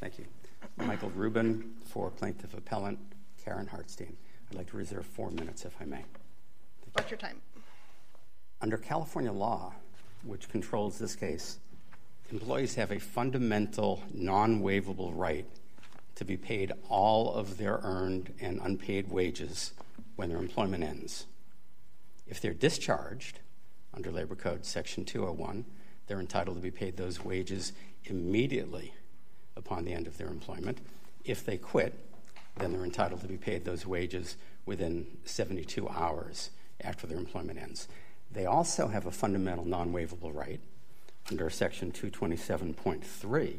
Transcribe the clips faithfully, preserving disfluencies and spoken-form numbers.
Thank you. Michael Rubin for Plaintiff Appellant Karen Hartstein. I'd like to reserve four minutes, if I may. What's your time? Under California law, which controls this case, employees have a fundamental, non-waivable right to be paid all of their earned and unpaid wages when their employment ends. If they're discharged under Labor Code Section two oh one, they're entitled to be paid those wages immediately upon the end of their employment. If they quit, then they're entitled to be paid those wages within seventy-two hours after their employment ends. They also have a fundamental non-waivable right under Section two twenty-seven point three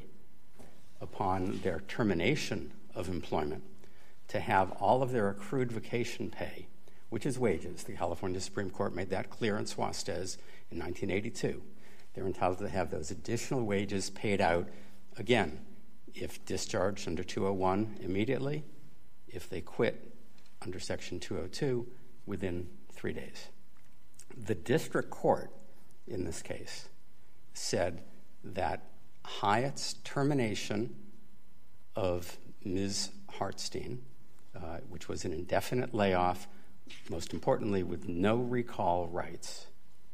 upon their termination of employment to have all of their accrued vacation pay, which is wages. The California Supreme Court made that clear in Suastez in nineteen eighty-two. They're entitled to have those additional wages paid out, again, if discharged under two oh one immediately, if they quit under Section two oh two within three days. The district court in this case said that Hyatt's termination of Miz Hartstein, uh, which was an indefinite layoff, most importantly with no recall rights,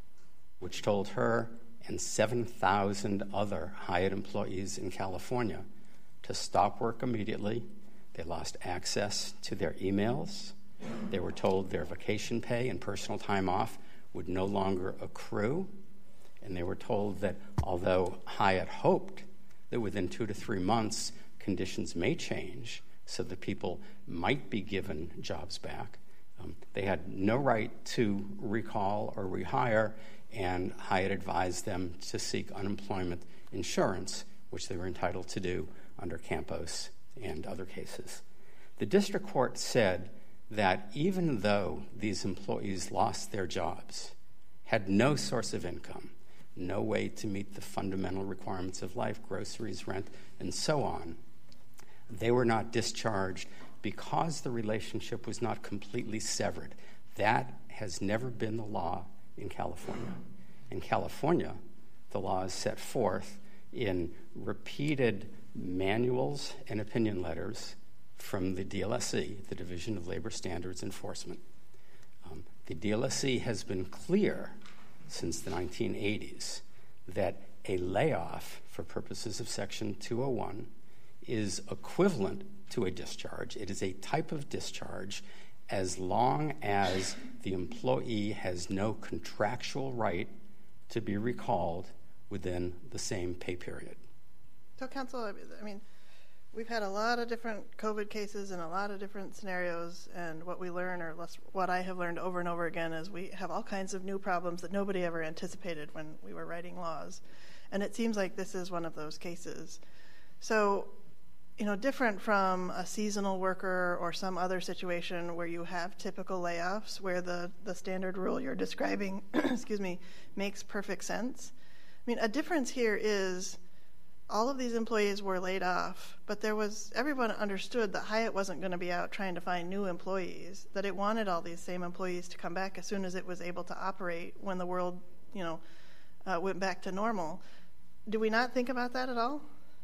which told her and seven thousand other Hyatt employees in California to stop work immediately. They lost access to their emails. They were told their vacation pay and personal time off would no longer accrue. And they were told that although Hyatt hoped that within two to three months conditions may change so that people might be given jobs back, um, they had no right to recall or rehire, and Hyatt advised them to seek unemployment insurance, which they were entitled to do under Campos and other cases. The district court said that even though these employees lost their jobs, had no source of income, no way to meet the fundamental requirements of life, groceries, rent, and so on, they were not discharged because the relationship was not completely severed. That has never been the law in California. In California, the law is set forth in repeated manuals and opinion letters from the D L S E, the Division of Labor Standards Enforcement. Um, the D L S E has been clear since the nineteen eighties that a layoff for purposes of Section two oh one is equivalent to a discharge. It is a type of discharge as long as the employee has no contractual right to be recalled within the same pay period. So, counsel, I mean, we've had a lot of different COVID cases and a lot of different scenarios, and what we learn, or less, what I have learned over and over again, is we have all kinds of new problems that nobody ever anticipated when we were writing laws. And it seems like this is one of those cases. So, you know, different from a seasonal worker or some other situation where you have typical layoffs, where the, the standard rule you're describing, excuse me, makes perfect sense. I mean, a difference here is all of these employees were laid off, but there was, everyone understood that Hyatt wasn't going to be out trying to find new employees, that it wanted all these same employees to come back as soon as it was able to operate when the world, you know, uh, went back to normal. Do we not think about that at all?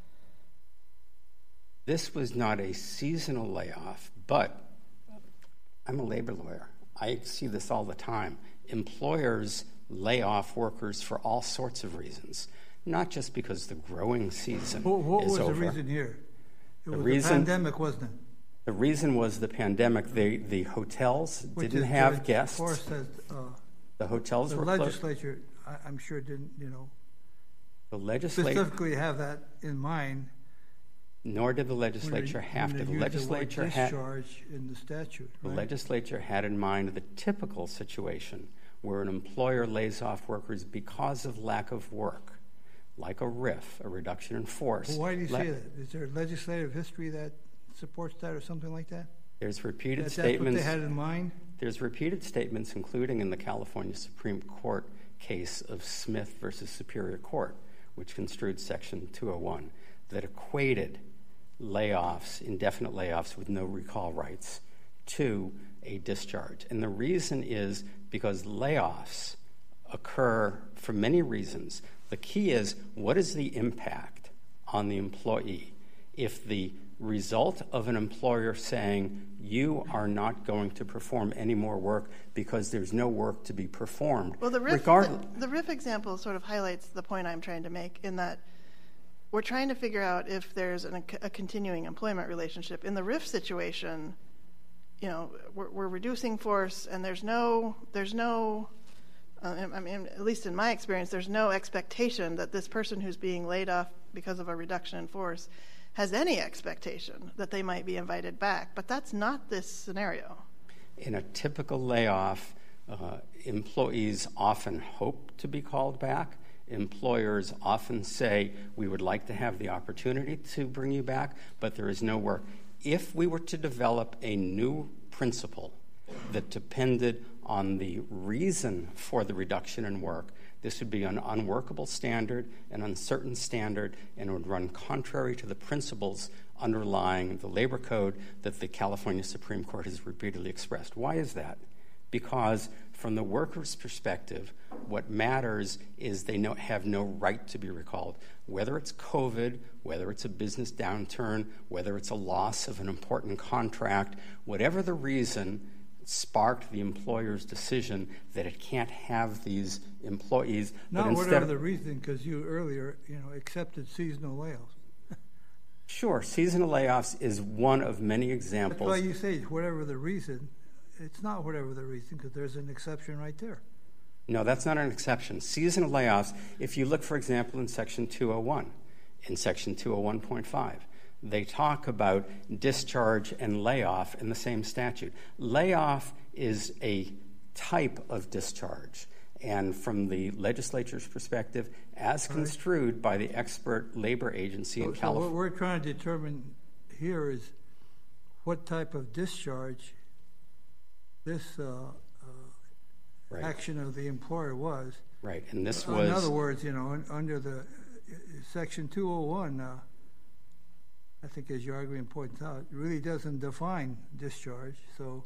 This was not a seasonal layoff, but I'm a labor lawyer. I see this all the time. Employers lay off workers for all sorts of reasons, not just because the growing season what, what is was over. the reason here? It the was reason, the pandemic, wasn't it? The reason was the pandemic. The, the hotels Which didn't is, have uh, guests. Of course, that, uh, the hotels the were legislature, I, I'm sure, didn't, you know, the legislature specifically have that in mind. Nor did the legislature when they, have when to. they The legislature the had discharge in the statute. the right? legislature had in mind the typical situation where an employer lays off workers because of lack of work, like a R I F, a reduction in force. Well, why do you Le- say that? Is there legislative history that supports that, or something like that? There's repeated that statements. That's what they had in mind. There's repeated statements, including in the California Supreme Court case of Smith versus Superior Court, which construed Section two oh one, that equated layoffs, indefinite layoffs with no recall rights, to a discharge. And the reason is because layoffs occur for many reasons. The key is, what is the impact on the employee? If the result of an employer saying you are not going to perform any more work because there's no work to be performed. Well, the R I F, regardless, the, the R I F example sort of highlights the point I'm trying to make in that we're trying to figure out if there's an, a continuing employment relationship. In the R I F situation, you know, we're, we're reducing force, and there's no, there's no, uh, I mean, at least in my experience, there's no expectation that this person who's being laid off because of a reduction in force has any expectation that they might be invited back. But that's not this scenario. In a typical layoff, uh, employees often hope to be called back. Employers often say, we would like to have the opportunity to bring you back, but there is no work. If we were to develop a new principle that depended on the reason for the reduction in work, this would be an unworkable standard, an uncertain standard, and it would run contrary to the principles underlying the labor code that the California Supreme Court has repeatedly expressed. Why is that? Because from the worker's perspective, what matters is they no, have no right to be recalled. Whether it's COVID, whether it's a business downturn, whether it's a loss of an important contract, whatever the reason sparked the employer's decision that it can't have these employees. Not but instead whatever of, the reason, because you earlier, you know, accepted seasonal layoffs. Sure, seasonal layoffs is one of many examples. That's why you say whatever the reason. It's not whatever the reason, because there's an exception right there. No, that's not an exception. Seasonal layoffs, if you look, for example, in Section two oh one, in Section two oh one point five, they talk about discharge and layoff in the same statute. Layoff is a type of discharge, and from the legislature's perspective, as right. construed by the expert labor agency so, in so California. What we're trying to determine here is what type of discharge this uh, uh, right. action of the employer was. Right, and this uh, was... In other words, you know, under the uh, Section two oh one, uh, I think as your argument points out, it really doesn't define discharge. So,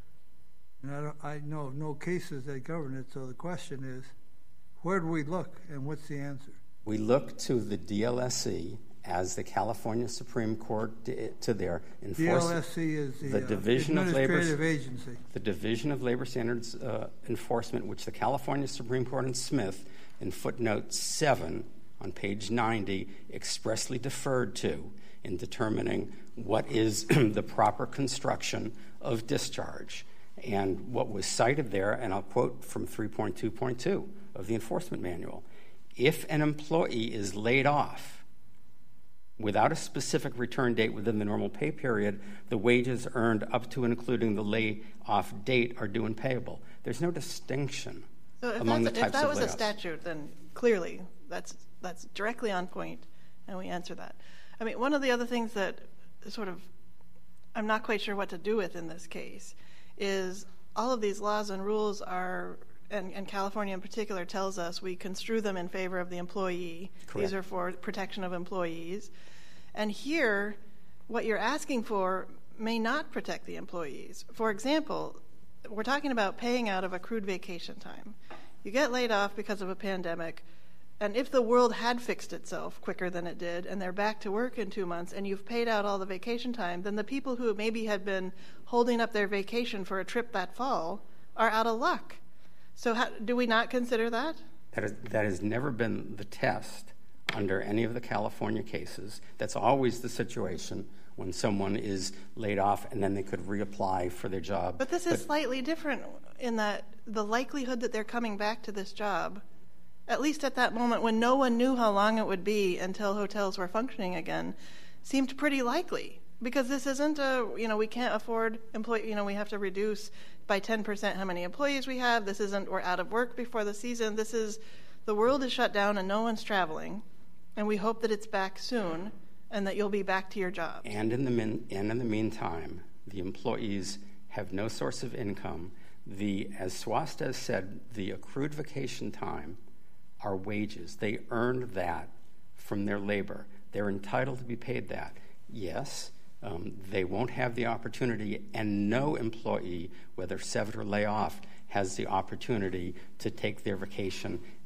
and I, don't, I know of no cases that govern it, so the question is, where do we look, and what's the answer? We look to the D L S C as the California Supreme Court to their enforcement. D L S C is the, the Division uh, of Labor Agency. The Division of Labor Standards uh, Enforcement, which the California Supreme Court in Smith, in footnote seven on page ninety, expressly deferred to in determining what is the proper construction of discharge. And what was cited there, and I'll quote from three point two point two of the enforcement manual, if an employee is laid off without a specific return date within the normal pay period, the wages earned up to and including the layoff date are due and payable. There's no distinction so if among the that's, types if that of was layoffs. a statute, then clearly that's that's directly on point, and we answer that. I mean, one of the other things that sort of I'm not quite sure what to do with in this case is all of these laws and rules are, and, and California in particular tells us we construe them in favor of the employee. Correct. These are for protection of employees. And here, what you're asking for may not protect the employees. For example, we're talking about paying out of accrued vacation time. You get laid off because of a pandemic, and if the world had fixed itself quicker than it did, and they're back to work in two months, and you've paid out all the vacation time, then the people who maybe had been holding up their vacation for a trip that fall are out of luck. So how, do we not consider that? That, is, that has never been the test under any of the California cases. That's always the situation when someone is laid off and then they could reapply for their job. But this is but, slightly different in that the likelihood that they're coming back to this job, at least at that moment when no one knew how long it would be until hotels were functioning again, seemed pretty likely. Because this isn't a, you know, we can't afford employee, you know, we have to reduce by ten percent how many employees we have. This isn't, we're out of work before the season. This is, the world is shut down and no one's traveling. And we hope that it's back soon and that you'll be back to your job. And in the min, and in the meantime, the employees have no source of income. The, as Swastika said, the accrued vacation time are wages. They earned that from their labor. They're entitled to be paid that. Yes, um, they won't have the opportunity, and no employee, whether severed or lay off, has the opportunity to take their vacation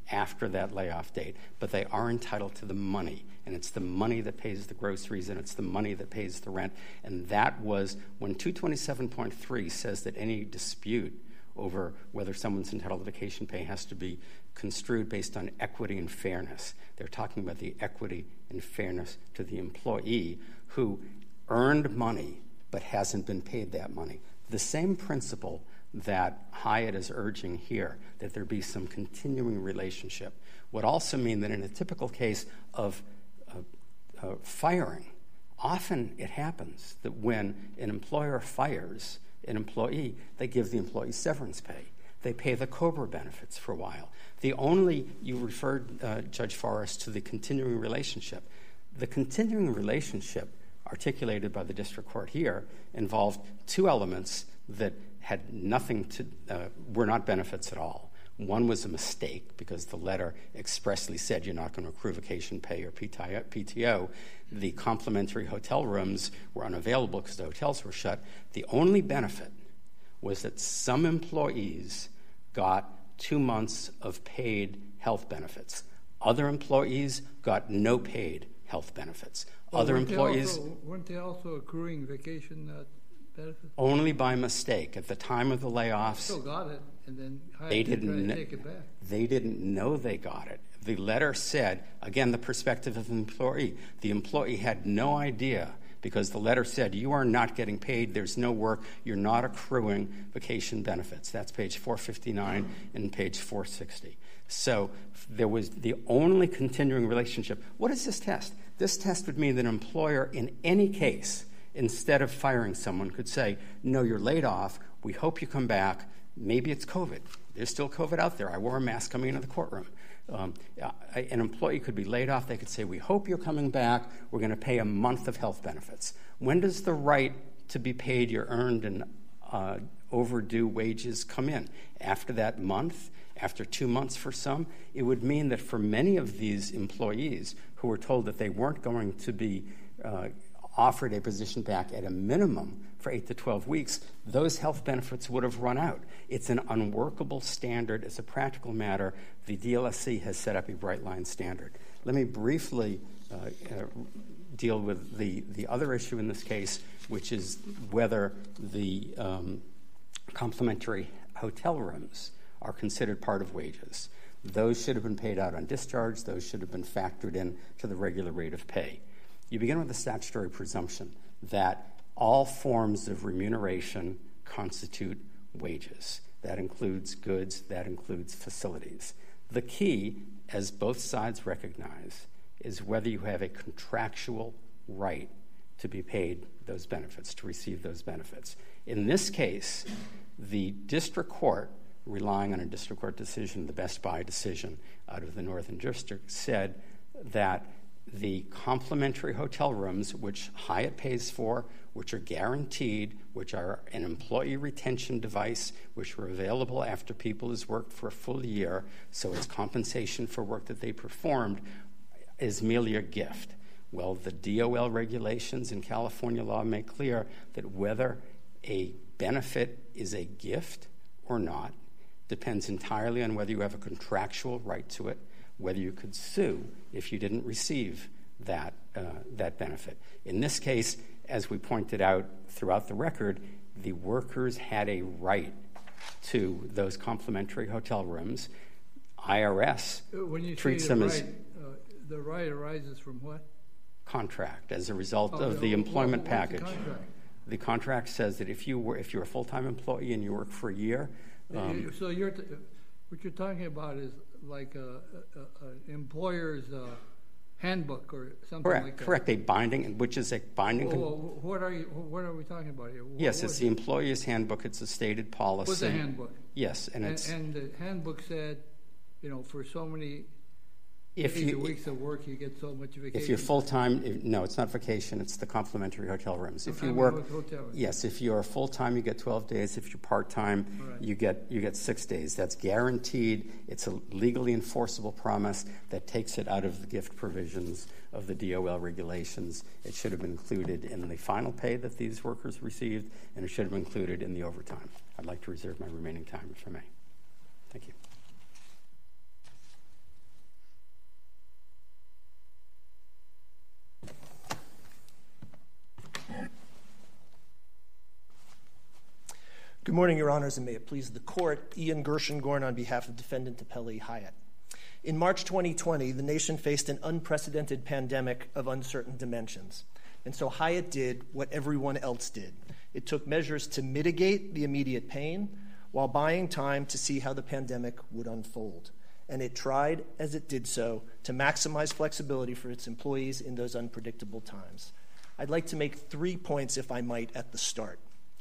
after that layoff date, but they are entitled to the money, and it's the money that pays the groceries, and it's the money that pays the rent. And that was when two twenty-seven point three says that any dispute over whether someone's entitled to vacation pay has to be construed based on equity and fairness. They're talking about the equity and fairness to the employee who earned money but hasn't been paid that money. The same principle that Hyatt is urging here, that there be some continuing relationship, would also mean that in a typical case of uh, uh, firing, often it happens that when an employer fires an employee, they give the employee severance pay. They pay the COBRA benefits for a while. The only, you referred, uh, Judge Forrest, to the continuing relationship. The continuing relationship articulated by the district court here involved two elements that had nothing to, uh, were not benefits at all. One was a mistake because the letter expressly said you're not going to accrue vacation pay or P T O. The complimentary hotel rooms were unavailable because the hotels were shut. The only benefit was that some employees got two months of paid health benefits. Other employees got no paid health benefits. Well, Other weren't employees... They also, weren't they also accruing vacation uh, benefits? Only by mistake. At the time of the layoffs... Still got it, and then they didn't didn't try to take it back. They didn't know they got it. The letter said, again, the perspective of the employee. The employee had no idea because the letter said, you are not getting paid, there's no work, you're not accruing vacation benefits. That's page four fifty-nine and page four sixty. So there was the only continuing relationship. What is this test? This test would mean that an employer in any case, instead of firing someone, could say, no, you're laid off, we hope you come back, maybe it's COVID. There's still COVID out there. I wore a mask coming into the courtroom. Um, an employee could be laid off. They could say, we hope you're coming back. We're going to pay a month of health benefits. When does the right to be paid your earned and uh, overdue wages come in? After that month? After two months for some? It would mean that for many of these employees who were told that they weren't going to be uh, offered a position back at a minimum for eight to twelve weeks, those health benefits would have run out. It's an unworkable standard. It's a practical matter. The D L S C has set up a bright line standard. Let me briefly uh, uh, deal with the, the other issue in this case, which is whether the um, complimentary hotel rooms are considered part of wages. Those should have been paid out on discharge. Those should have been factored in to the regular rate of pay. You begin with the statutory presumption that all forms of remuneration constitute wages. That includes goods, that includes facilities. The key, as both sides recognize, is whether you have a contractual right to be paid those benefits, to receive those benefits. In this case, the district court, relying on a district court decision, the Best Buy decision out of the Northern District, said that the complimentary hotel rooms, which Hyatt pays for, which are guaranteed, which are an employee retention device, which were available after people has worked for a full year, so it's compensation for work that they performed, is merely a gift. Well, the D O L regulations in California law make clear that whether a benefit is a gift or not depends entirely on whether you have a contractual right to it, whether you could sue if you didn't receive that uh, that benefit. In this case, as we pointed out throughout the record, the workers had a right to those complimentary hotel rooms. I R S when you treats say them the as... right, uh, the right arises from what? Contract, as a result Oh, of the what- employment what's package. The contract? The contract says that if you were if you're a full-time employee and you work for a year... Um, so you're t- what you're talking about is like a, a, a employer's uh, handbook or something correct, like that. correct. A binding, which is a binding... Well, well, what are you? What are we talking about here? What, yes, what it's the employee's handbook. It's a stated policy. What's the handbook? Yes, and, And, it's... and the handbook said, you know, for so many if days you, or weeks of work, you get so much vacation. If you're full-time, if, no, it's not vacation, it's the complimentary hotel rooms. If you I mean, work, hotel rooms. yes, if you're full-time, you get twelve days. If you're part-time, Right. you get you get six days. That's guaranteed. It's a legally enforceable promise that takes it out of the gift provisions of the D O L regulations. It should have been included in the final pay that these workers received, and it should have been included in the overtime. I'd like to reserve my remaining time, if I may. Thank you. Good morning, Your Honors, and may it please the Court. Ian Gershengorn on behalf of Defendant Appellee Hyatt. In March twenty twenty, the nation faced an unprecedented pandemic of uncertain dimensions. And so Hyatt did what everyone else did. It took measures to mitigate the immediate pain while buying time to see how the pandemic would unfold. And it tried, as it did so, to maximize flexibility for its employees in those unpredictable times. I'd like to make three points, if I might, at the start.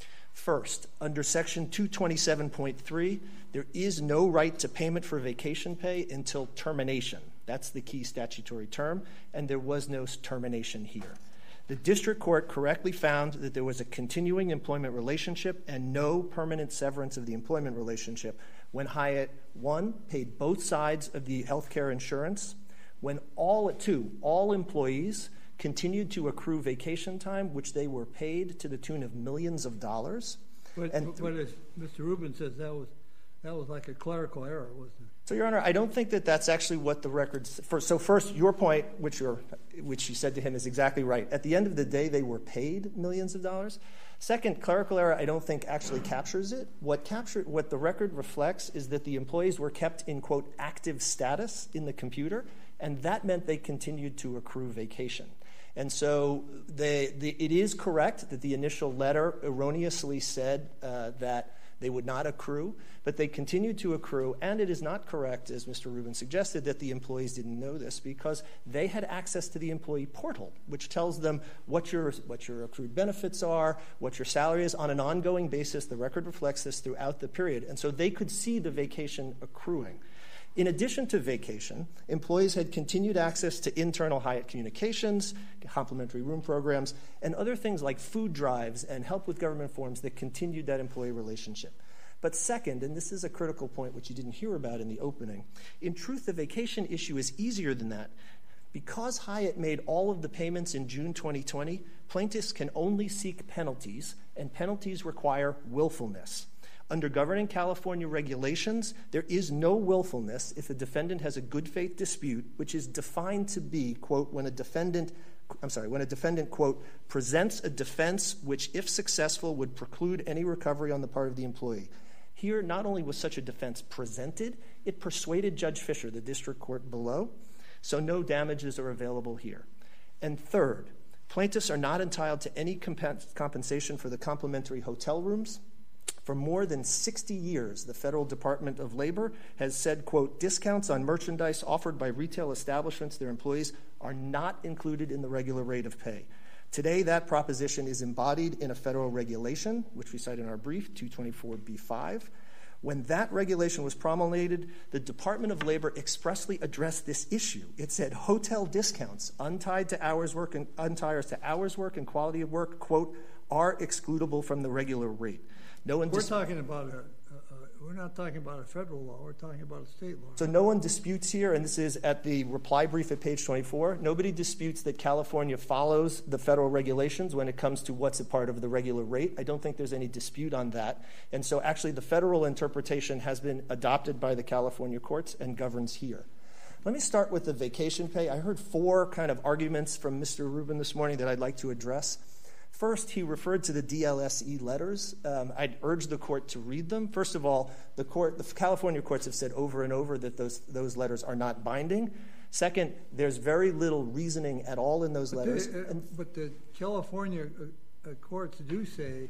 First, under Section two twenty-seven point three, there is no right to payment for vacation pay until termination. That's the key statutory term, and there was no termination here. The district court correctly found that there was a continuing employment relationship and no permanent severance of the employment relationship when Hyatt, one, paid both sides of the health care insurance, when all, two, all employees continued to accrue vacation time, which they were paid to the tune of millions of dollars. But, and but as Mister Rubin says, that was that was like a clerical error, wasn't it? So, Your Honor, I don't think that that's actually what the records. For, so, first, your point, which you're, which you said to him, is exactly right. At the end of the day, they were paid millions of dollars. Second, clerical error, I don't think actually captures it. What captured, what the record reflects, is that the employees were kept in quote active status in the computer, and that meant they continued to accrue vacation. And so they, the, it is correct that the initial letter erroneously said uh, that they would not accrue, but they continued to accrue, and it is not correct, as Mister Rubin suggested, that the employees didn't know this because they had access to the employee portal, which tells them what your, what your accrued benefits are, what your salary is on an ongoing basis. The record reflects this throughout the period, and so they could see the vacation accruing. In addition to vacation, employees had continued access to internal Hyatt communications, complimentary room programs, and other things like food drives and help with government forms that continued that employee relationship. But second, and this is a critical point which you didn't hear about in the opening, in truth, the vacation issue is easier than that. Because Hyatt made all of the payments in June twenty twenty, plaintiffs can only seek penalties, and penalties require willfulness. Under governing California regulations, there is no willfulness if a defendant has a good faith dispute, which is defined to be, quote, when a defendant, I'm sorry, when a defendant, quote, presents a defense which, if successful, would preclude any recovery on the part of the employee. Here, not only was such a defense presented, it persuaded Judge Fisher, the district court below, so no damages are available here. And third, plaintiffs are not entitled to any comp- compensation for the complimentary hotel rooms. For more than sixty years, the Federal Department of Labor has said, quote, discounts on merchandise offered by retail establishments to their employees are not included in the regular rate of pay. Today, that proposition is embodied in a federal regulation, which we cite in our brief, two twenty-four B five. When that regulation was promulgated, the Department of Labor expressly addressed this issue. It said hotel discounts untied to hours work and untied to hours work and quality of work, quote, are excludable from the regular rate. No one we're dis- talking about a, a, a, we're not talking about a federal law. We're talking about a state law. So no one disputes here, and this is at the reply brief at page twenty-four. Nobody disputes that California follows the federal regulations when it comes to what's a part of the regular rate. I don't think there's any dispute on that. And so actually the federal interpretation has been adopted by the California courts and governs here. Let me start with the vacation pay. I heard four kind of arguments from Mister Rubin this morning that I'd like to address. First, he referred to the D L S E letters. Um, I'd urge the court to read them. First of all, the court, the California courts have said over and over that those those letters are not binding. Second, there's very little reasoning at all in those but letters. The, uh, and, but the California uh, uh, courts do say,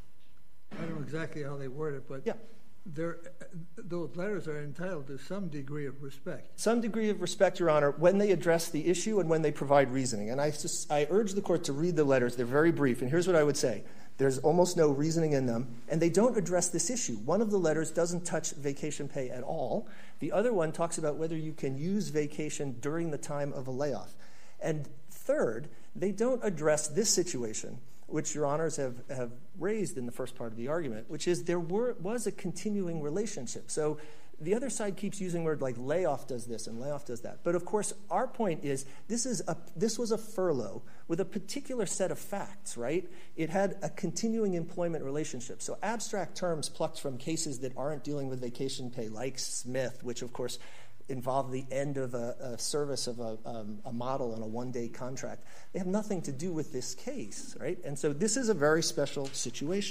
I don't know exactly how they word it, but yeah. They're, those letters are entitled to some degree of respect. Some degree of respect, Your Honor, when they address the issue and when they provide reasoning. And I, just, I urge the court to read the letters. They're very brief. And here's what I would say. There's almost no reasoning in them. And they don't address this issue. One of the letters doesn't touch vacation pay at all. The other one talks about whether you can use vacation during the time of a layoff. And third, they don't address this situation, which Your Honors have, have raised in the first part of the argument, which is there were, was a continuing relationship. So the other side keeps using words like layoff does this and layoff does that. But of course, our point is this is a this was a furlough with a particular set of facts, right? It had a continuing employment relationship. So abstract terms plucked from cases that aren't dealing with vacation pay, like Smith, which of course involve the end of a, a service of a, um, a model on a one-day contract. They have nothing to do with this case, right? And so this is a very special situation.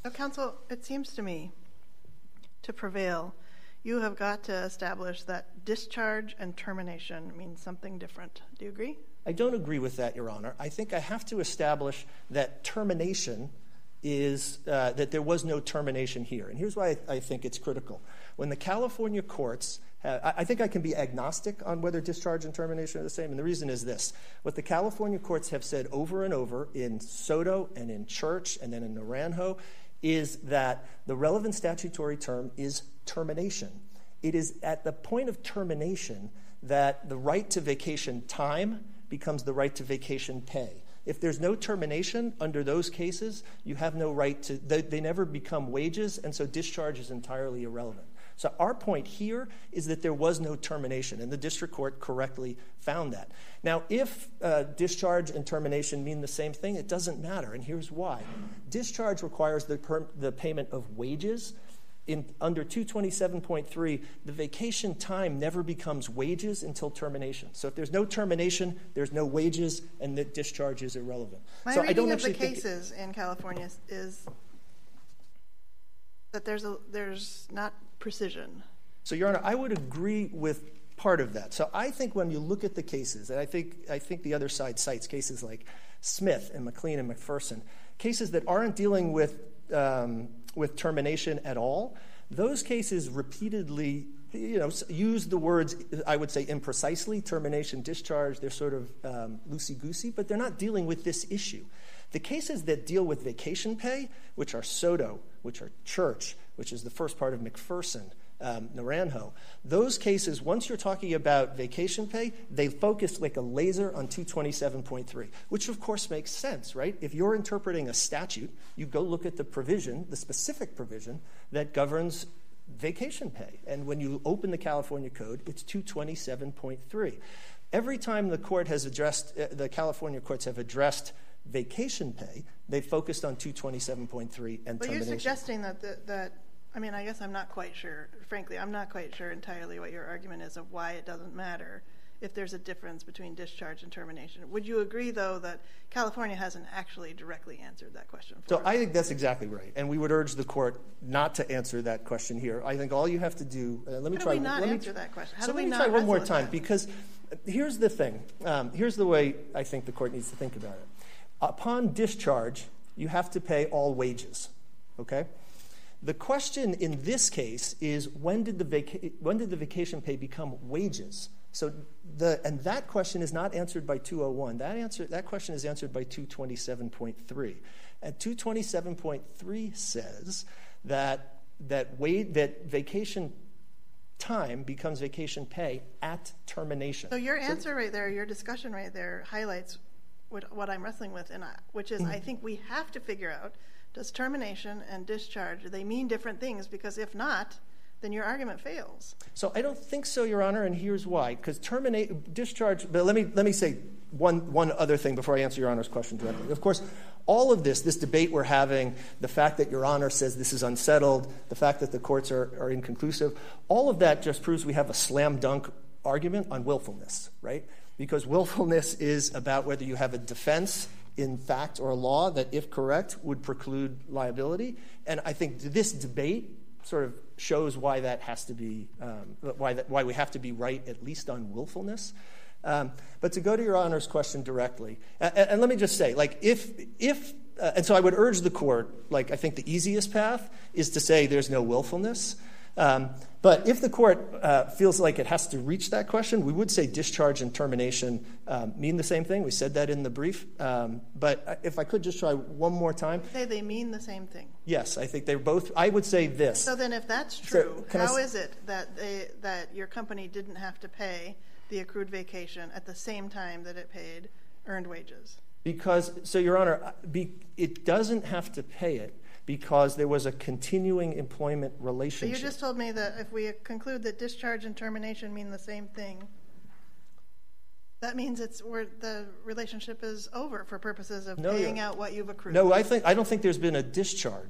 So, counsel, it seems to me to prevail, you have got to establish that discharge and termination means something different. Do you agree? I don't agree with that, Your Honor. I think I have to establish that termination is uh, that there was no termination here. And here's why I, I think it's critical. When the California courts, have, I, I think I can be agnostic on whether discharge and termination are the same, and the reason is this. What the California courts have said over and over in Soto and in Church and then in Naranjo is that the relevant statutory term is termination. It is at the point of termination that the right to vacation time becomes the right to vacation pay. If there's no termination under those cases, you have no right to, they, they never become wages, and so discharge is entirely irrelevant. So our point here is that there was no termination, and the district court correctly found that. Now, if uh, discharge and termination mean the same thing, it doesn't matter, and here's why. Discharge requires the, per, the payment of wages. In, under two twenty-seven point three, the vacation time never becomes wages until termination. So if there's no termination, there's no wages, and the discharge is irrelevant. My so reading I don't of the actually cases think in California is that there's a there's not precision. So, Your Honor, I would agree with part of that. So I think when you look at the cases, and I think I think the other side cites cases like Smith and McLean and McPherson, cases that aren't dealing with um, with termination at all, those cases repeatedly, you know, use the words, I would say imprecisely, termination, discharge. They're sort of um, loosey-goosey, but they're not dealing with this issue. The cases that deal with vacation pay, which are Soto, which are Church, which is the first part of McPherson, um, Naranjo, those cases, once you're talking about vacation pay, they focus like a laser on two twenty-seven point three, which of course makes sense, right? If you're interpreting a statute, you go look at the provision, the specific provision that governs vacation pay. And when you open the California Code, it's two twenty-seven point three. Every time the court has addressed, uh, the California courts have addressed vacation pay, they focused on two twenty-seven point three and but termination. You're suggesting that, the, that, I mean, I guess I'm not quite sure, frankly, I'm not quite sure entirely what your argument is of why it doesn't matter if there's a difference between discharge and termination. Would you agree, though, that California hasn't actually directly answered that question for So us? I think that's exactly right, and we would urge the court not to answer that question here. I think all you have to do, uh, let me How try. do we not let me, answer that question? How so do we let me not try one wrestle more with time, that? because here's the thing. Um, here's the way I think the court needs to think about it. Upon discharge, you have to pay all wages, okay? The question in this case is when did the vaca- when did the vacation pay become wages? So the and that question is not answered by two oh one. That answer that question is answered by two twenty-seven point three. And two twenty-seven point three says that that wait that vacation time becomes vacation pay at termination. So your answer so, right there, your discussion right there highlights what, what I'm wrestling with, and I, which is mm-hmm. I think we have to figure out, does termination and discharge, do they mean different things? Because if not, then your argument fails. So I don't think so, Your Honor, and here's why. Because terminate, discharge, but let me let me say one one other thing before I answer Your Honor's question directly. Of course, all of this, this debate we're having, the fact that Your Honor says this is unsettled, the fact that the courts are, are inconclusive, all of that just proves we have a slam dunk argument on willfulness, right? Because willfulness is about whether you have a defense in fact or law that, if correct, would preclude liability. And I think this debate sort of shows why that has to be, um, why that, why we have to be right, at least on willfulness. Um, but to go to Your Honor's question directly, and, and let me just say, like, if, if uh, and so I would urge the court, like, I think the easiest path is to say there's no willfulness. Um, but if the court uh, feels like it has to reach that question, we would say discharge and termination um, mean the same thing. We said that in the brief. Um, but if I could just try one more time. Say they mean the same thing. Yes, I think they're both. I would say this. So then if that's true, so how I, is it that they, that your company didn't have to pay the accrued vacation at the same time that it paid earned wages? Because, so Your Honor, be, it doesn't have to pay it because there was a continuing employment relationship. But you just told me that if we conclude that discharge and termination mean the same thing, that means it's where the relationship is over for purposes of no, paying out what you've accrued. No, I think I don't think there's been a discharge.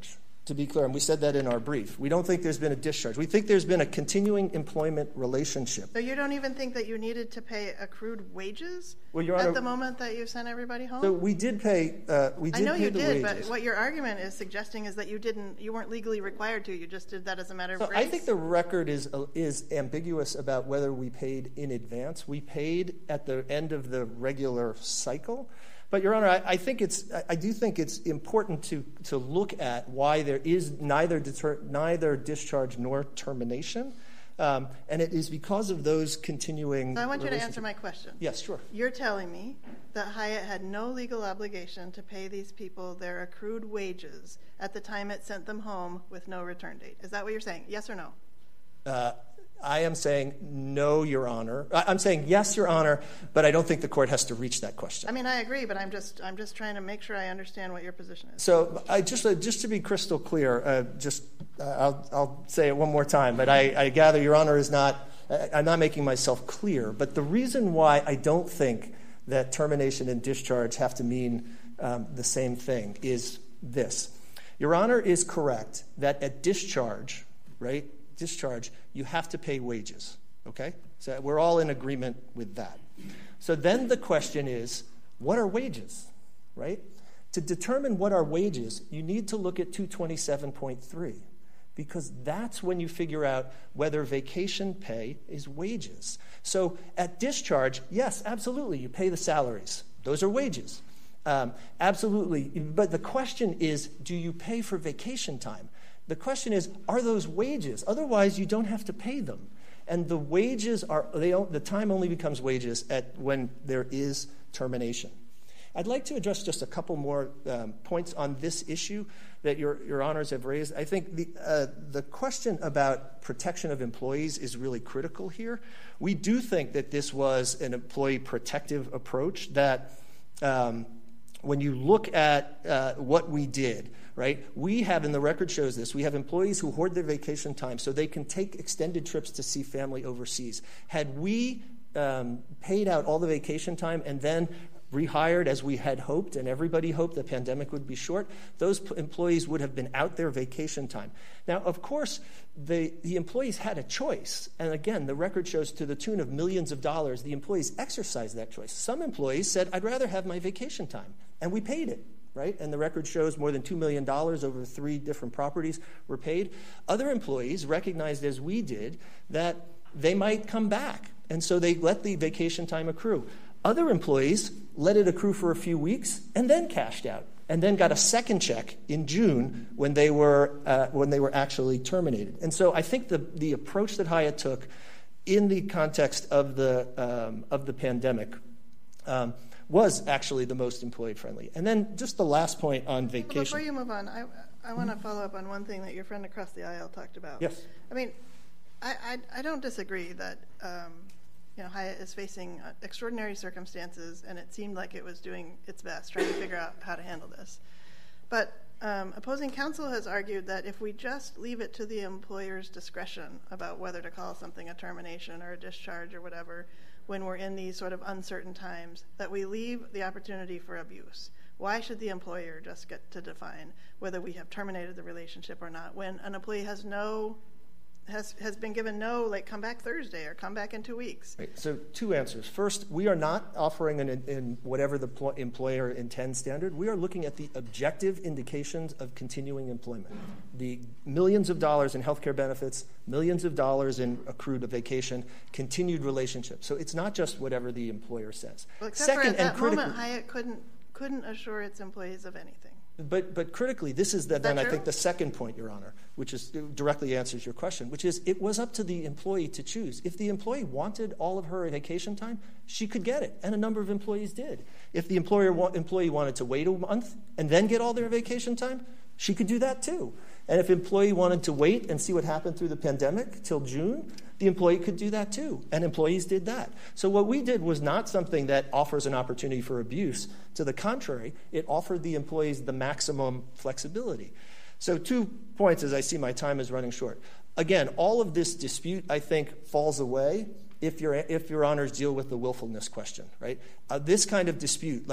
to be clear, and we said that in our brief. We don't think there's been a discharge. We think there's been a continuing employment relationship. So you don't even think that you needed to pay accrued wages well, Your Honor, at the moment that you sent everybody home? So we did pay. Uh, we did I know pay you the did, wages. but what your argument is suggesting is that you didn't. You weren't legally required to. You just did that as a matter of so grace. I think the record is uh, is ambiguous about whether we paid in advance. We paid at the end of the regular cycle. But, Your Honor, I, I think it's. I do think it's important to to look at why there is neither deter, neither discharge nor termination, um, and it is because of those continuing. So I want you to answer my question. Yes, sure. You're telling me that Hyatt had no legal obligation to pay these people their accrued wages at the time it sent them home with no return date. Is that what you're saying? Yes or no? Uh, I am saying no, Your Honor. I'm saying yes, Your Honor, but I don't think the court has to reach that question. I mean, I agree, but I'm just I'm just trying to make sure I understand what your position is. So, I just uh, just to be crystal clear, uh, just uh, I'll I'll say it one more time. But I, I gather Your Honor is not. Uh, I'm not making myself clear. But the reason why I don't think that termination and discharge have to mean um, the same thing is this: Your Honor is correct that at discharge, right? Discharge, you have to pay wages, okay? So we're all in agreement with that. So then the question is, what are wages, right? To determine what are wages, you need to look at two twenty-seven point three because that's when you figure out whether vacation pay is wages. So at discharge, yes, absolutely, you pay the salaries. Those are wages. Um, absolutely, but the question is, do you pay for vacation time? The question is, are those wages? Otherwise, you don't have to pay them. And the wages are, they, the time only becomes wages at when there is termination. I'd like to address just a couple more um, points on this issue that your, your honors have raised. I think the, uh, the question about protection of employees is really critical here. We do think that this was an employee protective approach that um, when you look at uh, what we did, right? We have, and the record shows this, we have employees who hoard their vacation time so they can take extended trips to see family overseas. Had we um, paid out all the vacation time and then rehired as we had hoped, and everybody hoped the pandemic would be short, those p- employees would have been out their vacation time. Now, of course, the, the employees had a choice. And again, the record shows to the tune of millions of dollars, the employees exercised that choice. Some employees said, I'd rather have my vacation time, and we paid it. Right? And the record shows more than two million dollars over three different properties were paid. Other employees recognized, as we did, that they might come back. And so they let the vacation time accrue. Other employees let it accrue for a few weeks and then cashed out and then got a second check in June when they were, uh, when they were actually terminated. And so I think the, the approach that Hyatt took in the context of the, um, of the pandemic um, was actually the most employee-friendly. And then just the last point on vacation. Before you move on, I, I want to follow up on one thing that your friend across the aisle talked about. Yes. I mean, I, I, I don't disagree that um, you know, Hyatt is facing uh, extraordinary circumstances, and it seemed like it was doing its best, trying to figure out how to handle this. But um, opposing counsel has argued that if we just leave it to the employer's discretion about whether to call something a termination or a discharge or whatever, when we're in these sort of uncertain times, that we leave the opportunity for abuse. Why should the employer just get to define whether we have terminated the relationship or not when an employee has no has has been given no, like, come back Thursday or come back in two weeks? Right. So two answers. First, we are not offering an in whatever the pl- employer intends standard. We are looking at the objective indications of continuing employment. The millions of dollars in healthcare benefits, millions of dollars in accrued vacation, continued relationship. So it's not just whatever the employer says. Well, except Second, for at that and critical, moment, Hyatt couldn't couldn't assure its employees of anything. But but critically, this is the, then I true? think the second point, Your Honor, which is directly answers your question, which is it was up to the employee to choose. If the employee wanted all of her vacation time, she could get it, and a number of employees did. If the employer wa- employee wanted to wait a month and then get all their vacation time, she could do that too. And if employee wanted to wait and see what happened through the pandemic till June, the employee could do that too, and employees did that. So what we did was not something that offers an opportunity for abuse. To the contrary, it offered the employees the maximum flexibility. So two points as I see my time is running short. Again, all of this dispute, I think, falls away if your if your honors deal with the willfulness question, right? Uh, this kind of dispute, like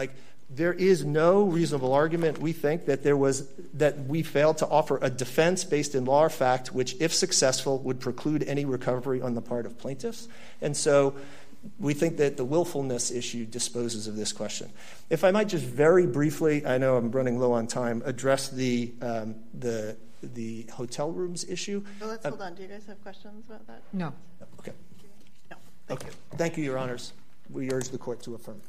There is no reasonable argument, we think, that there was that we failed to offer a defense based in law or fact, which, if successful, would preclude any recovery on the part of plaintiffs. And so we think that the willfulness issue disposes of this question. If I might just very briefly, I know I'm running low on time, address the um, the the hotel rooms issue. Well, let's uh, hold on. Do you guys have questions about that? No. Okay. No. Thank Okay. you. Thank you, Your Honors. We urge the court to affirm.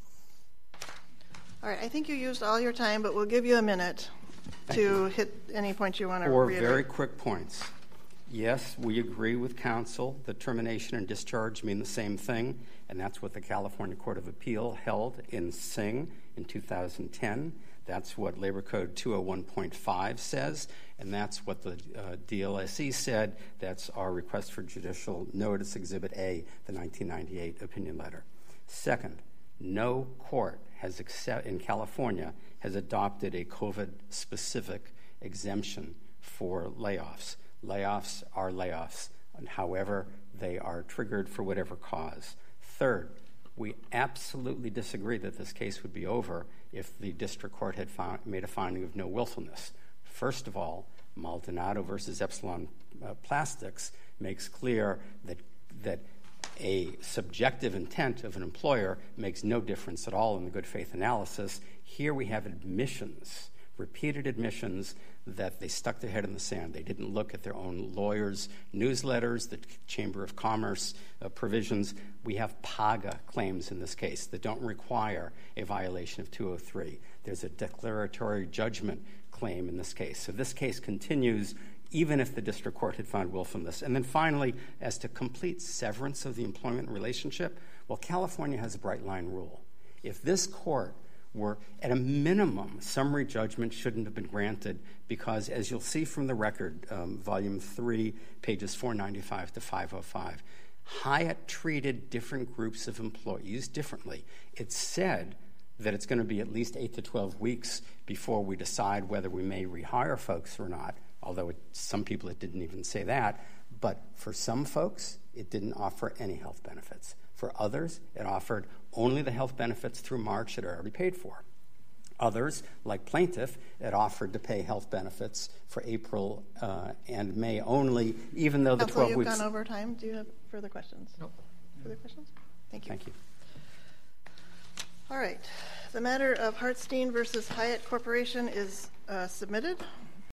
All right. I think you used all your time, but we'll give you a minute Thank to you. hit any points you want to Four reiterate. very quick points. Yes, we agree with counsel that termination and discharge mean the same thing, and that's what the California Court of Appeal held in Singh in two thousand ten. That's what Labor Code two oh one point five says, and that's what the uh, D L S E said. That's our request for judicial notice, Exhibit A, the nineteen ninety-eight opinion letter. Second, no court has accept, in California has adopted a COVID-specific exemption for layoffs. Layoffs are layoffs, and however they are triggered for whatever cause. Third, we absolutely disagree that this case would be over if the district court had found, made a finding of no willfulness. First of all, Maldonado versus Epsilon uh, Plastics makes clear that that a subjective intent of an employer makes no difference at all in the good faith analysis. Here we have admissions, repeated admissions, that they stuck their head in the sand. They didn't look at their own lawyers' newsletters, the Chamber of Commerce uh, provisions. We have PAGA claims in this case that don't require a violation of two oh three. There's a declaratory judgment claim in this case. So this case continues even if the district court had found willfulness. And then finally, as to complete severance of the employment relationship, well, California has a bright line rule. If this court were, at a minimum, summary judgment shouldn't have been granted because, as you'll see from the record, um, volume three, pages four ninety-five to five oh five, Hyatt treated different groups of employees differently. It said that it's going to be at least eight to twelve weeks before we decide whether we may rehire folks or not, although it, some people it didn't even say that. But for some folks, it didn't offer any health benefits. For others, it offered only the health benefits through March that are already paid for. Others, like plaintiff, it offered to pay health benefits for April uh, and May only, even though the Counsel, twelve you've weeks... gone over time. Do you have further questions? No. Further questions? Thank you. Thank you. All right. The matter of Hartstein versus Hyatt Corporation is uh, submitted.